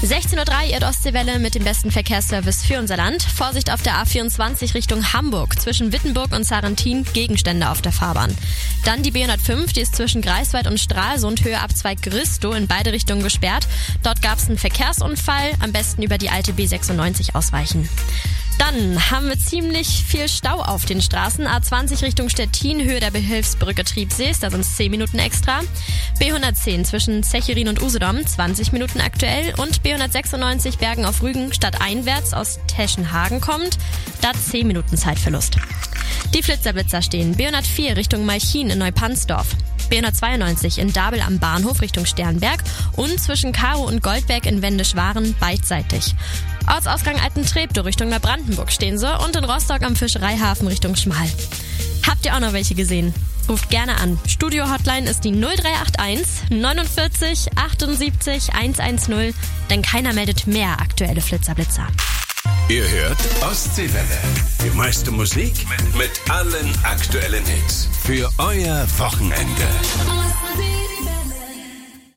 16:03 Uhr, ihr Ostseewelle mit dem besten Verkehrsservice für unser Land. Vorsicht auf der A24 Richtung Hamburg. Zwischen Wittenburg und Sarrentin Gegenstände auf der Fahrbahn. Dann die B105, die ist zwischen Greifswald und Stralsund Höhe Abzweig Gristow in beide Richtungen gesperrt. Dort gab es einen Verkehrsunfall. Am besten über die alte B96 ausweichen. Dann haben wir ziemlich viel Stau auf den Straßen. A20 Richtung Stettin, Höhe der Behilfsbrücke Triebsees, da sind es 10 Minuten extra. B110 zwischen Zecherin und Usedom, 20 Minuten aktuell. Und B196 Bergen auf Rügen stadteinwärts aus Teschenhagen kommt, da 10 Minuten Zeitverlust. Die Flitzerblitzer stehen B104 Richtung Malchin in Neupanzdorf. B192 in Dabel am Bahnhof Richtung Sternberg und zwischen Karo und Goldberg in Wendisch-Waren beidseitig. Ortsausgang Altentreptow Richtung Neubrandenburg stehen sie und in Rostock am Fischereihafen Richtung Schmal. Habt ihr auch noch welche gesehen? Ruft gerne an. Studio-Hotline ist die 0381 49 78 110, denn keiner meldet mehr aktuelle Flitzerblitzer. Ihr hört Ostseewelle. Die meiste Musik mit allen aktuellen Hits. Für euer Wochenende.